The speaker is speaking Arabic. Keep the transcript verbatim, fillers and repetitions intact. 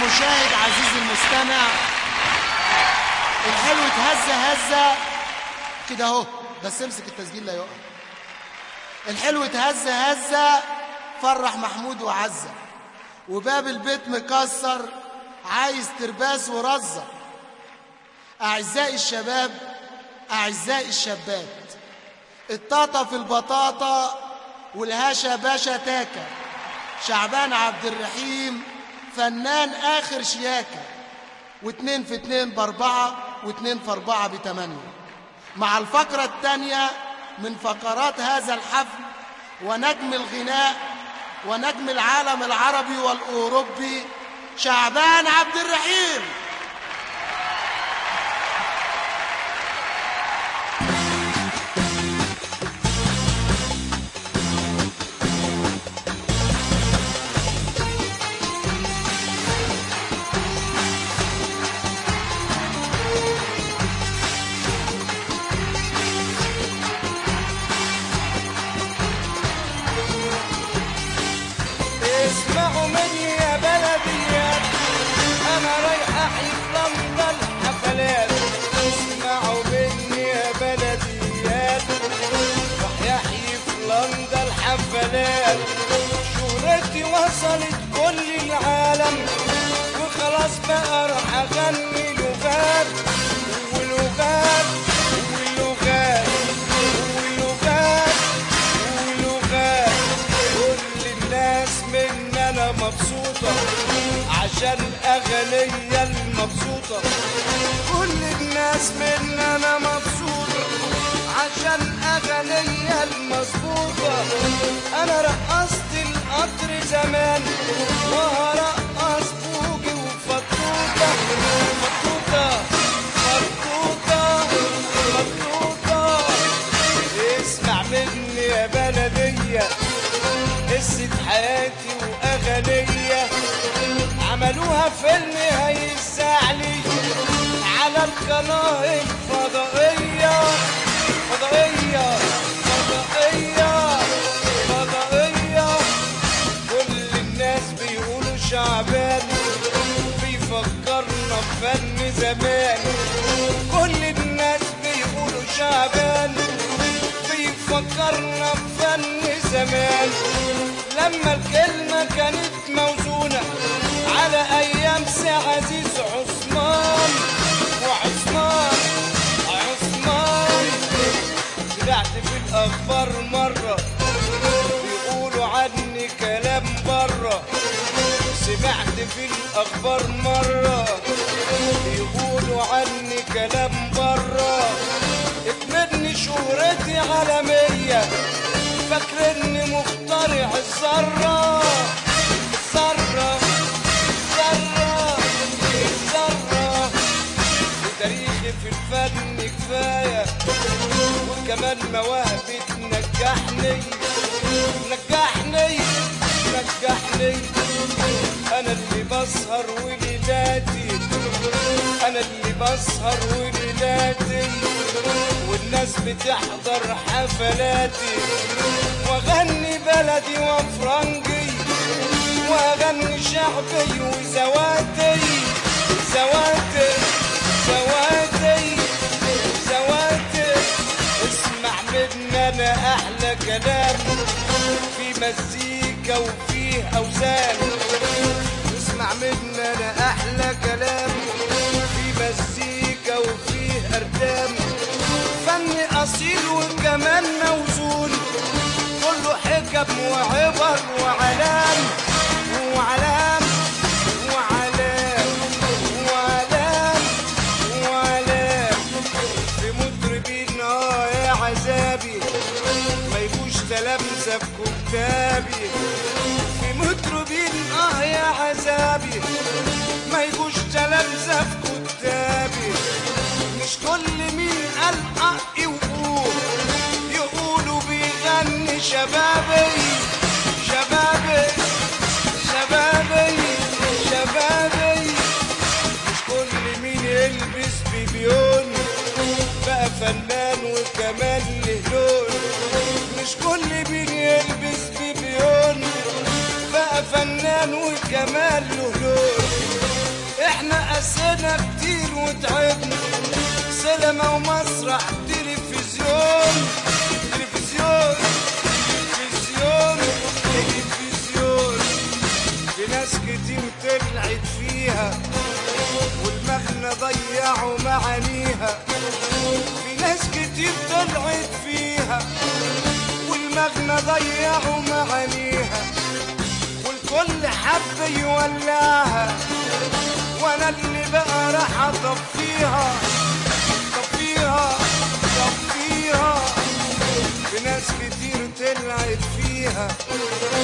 المشاهد عزيزي المستمع، الحلو اتهز هزه كده اهو، بس امسك التسجيل لا يقع. الحلو اتهز هزه فرح محمود وعزه، وباب البيت مكسر عايز ترباس ورزه. اعزائي الشباب، اعزائي الشابات، الطاطا في البطاطا والهاشا باشا تاكا، شعبان عبد الرحيم فنان آخر شياكة، واتنين في اتنين باربعة، واتنين في أربعة بتمانية. مع الفقرة التانية من فقرات هذا الحفل ونجم الغناء ونجم العالم العربي والأوروبي شعبان عبد الرحيم. اسمعوا مني يا بلديات، انا رايح احيي في لندن حفلات. اسمعوا مني يا بلديات، راح احيي في لندن حفلات. شهرتي وصلت كل العالم، وخلاص بقى راح اغني لغات ولغات ولغات ولغات ولغات. كل الناس مننا مبسوطة عشان أغنية المبسوطة. كل الناس مننا مبسوطة عشان أغنية المظبوطة. أنا رقصت القطر زمان وهرقص بوجي وفطوطة فطوطة فطوطة فطوطة. اسمع مني يا بلدية، قصة حياتي وأغنية عملوها فيلم هيساعلي على القناة الفضائية. فضائية فضائية فضائية. كل الناس بيقولوا شعبان بيفكرنا بفن زمان. كل الناس بيقولوا شعبان بيفكرنا بفن زمان. لما الكلمة كانت موزونة على أيام سي عزيز عثمان وعثمان عثمان. سمعت في الأخبار مرة بيقولوا عني كلام برة. سمعت في الأخبار مرة بيقولوا عني كلام برة. اتمني شهرتي عالمية، فاكرني مخترع الذرة الذرة الذرة الذرة. وتاريخي في الفن كفاية، وكمان مواهبي تنجحني نجحني نجحني. أنا اللي بسهر وليلاتي، أنا اللي بسهر وليلاتي، والناس بتحضر حفلاتي. واغني بلدي وفرنجي، واغني شعبي وزواتي زواتي زواتي زواتي. اسمع مني انا احلى كلام في مزيكا وفيه اوزان. اسمع مني انا احلى كلام في مزيكا وفيه اردام. فن اصيل وكمان موزون، كله حكم وعبر وعلام وعلام وعلام وعلام وعلام. في مطربين اه يا عذابي ما يبوش تلامذة في كتابي. في مطربين اه يا عذابي ما يبوش تلامذة في كتابي. مش كل مين قال حقي وقول يقولوا بيغني شبابي شبابي شبابي شبابي. مش كل مين يلبس بيبيون بقى فنان وكمان له لون. مش كل مين يلبس بيبيون بقى فنان وكمان له لون. قاسينا كتير وتعبنا، سينما ومسرح تلفزيون تلفزيون تلفزيون تلفزيون. في ناس كتير طلعت فيها والمغنى ضيعوا معانيها، في ناس كتير طلعت فيها والمغنى ضيعوا معانيها، والكل حب يولعها وانا اللي بقى راح اطفيها طفيها طفيها. في ناس كتير طلعت فيها